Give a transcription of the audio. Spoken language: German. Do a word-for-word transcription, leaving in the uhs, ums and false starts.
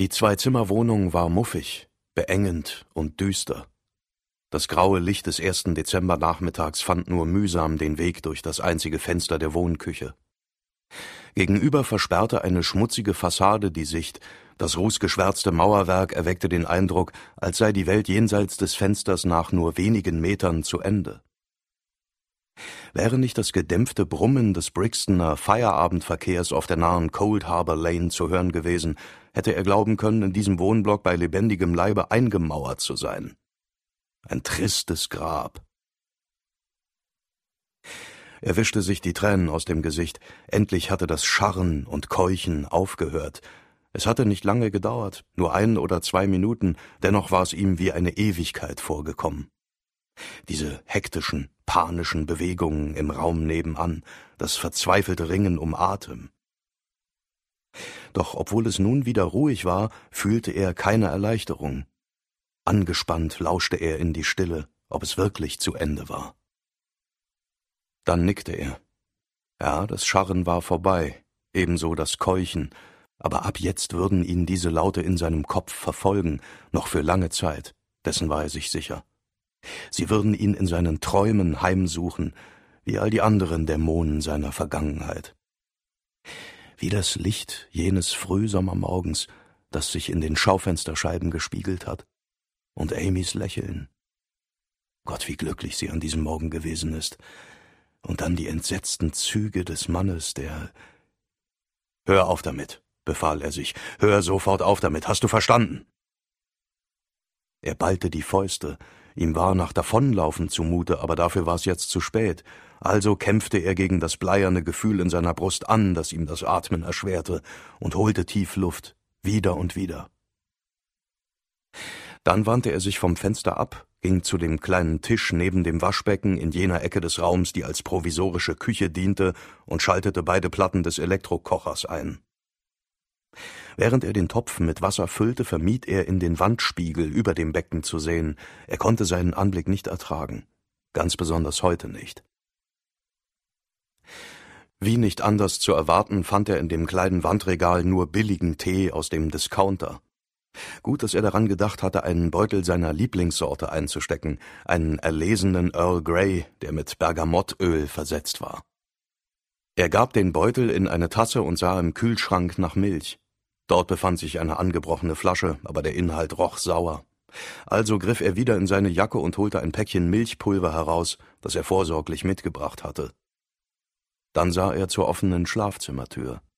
Die Zwei-Zimmer-Wohnung war muffig, beengend und düster. Das graue Licht des ersten Dezembernachmittags fand nur mühsam den Weg durch das einzige Fenster der Wohnküche. Gegenüber versperrte eine schmutzige Fassade die Sicht, das rußgeschwärzte Mauerwerk erweckte den Eindruck, als sei die Welt jenseits des Fensters nach nur wenigen Metern zu Ende. Wäre nicht das gedämpfte Brummen des Brixtoner Feierabendverkehrs auf der nahen Cold Harbor Lane zu hören gewesen, hätte er glauben können, in diesem Wohnblock bei lebendigem Leibe eingemauert zu sein. Ein tristes Grab. Er wischte sich die Tränen aus dem Gesicht. Endlich hatte das Scharren und Keuchen aufgehört. Es hatte nicht lange gedauert, nur ein oder zwei Minuten, dennoch war es ihm wie eine Ewigkeit vorgekommen. Diese hektischen, panischen Bewegungen im Raum nebenan, das verzweifelte Ringen um Atem. Doch obwohl es nun wieder ruhig war, fühlte er keine Erleichterung. Angespannt lauschte er in die Stille, ob es wirklich zu Ende war. Dann nickte er. Ja, das Scharren war vorbei, ebenso das Keuchen, aber ab jetzt würden ihn diese Laute in seinem Kopf verfolgen, noch für lange Zeit, dessen war er sich sicher. Sie würden ihn in seinen Träumen heimsuchen, wie all die anderen Dämonen seiner Vergangenheit. Wie das Licht jenes Frühsommermorgens, das sich in den Schaufensterscheiben gespiegelt hat, und Amys Lächeln. Gott, wie glücklich sie an diesem Morgen gewesen ist. Und dann die entsetzten Züge des Mannes, der... »Hör auf damit«, befahl er sich. »Hör sofort auf damit, hast du verstanden?« Er ballte die Fäuste. Ihm war nach Davonlaufen zumute, aber dafür war es jetzt zu spät. Also kämpfte er gegen das bleierne Gefühl in seiner Brust an, das ihm das Atmen erschwerte, und holte tief Luft, wieder und wieder. Dann wandte er sich vom Fenster ab, ging zu dem kleinen Tisch neben dem Waschbecken in jener Ecke des Raums, die als provisorische Küche diente, und schaltete beide Platten des Elektrokochers ein. Während er den Topf mit Wasser füllte, vermied er, in den Wandspiegel über dem Becken zu sehen. Er konnte seinen Anblick nicht ertragen, ganz besonders heute nicht. Wie nicht anders zu erwarten, fand er in dem kleinen Wandregal nur billigen Tee aus dem Discounter. Gut, dass er daran gedacht hatte, einen Beutel seiner Lieblingssorte einzustecken, einen erlesenen Earl Grey, der mit Bergamottöl versetzt war. Er gab den Beutel in eine Tasse und sah im Kühlschrank nach Milch. Dort befand sich eine angebrochene Flasche, aber der Inhalt roch sauer. Also griff er wieder in seine Jacke und holte ein Päckchen Milchpulver heraus, das er vorsorglich mitgebracht hatte. Dann sah er zur offenen Schlafzimmertür.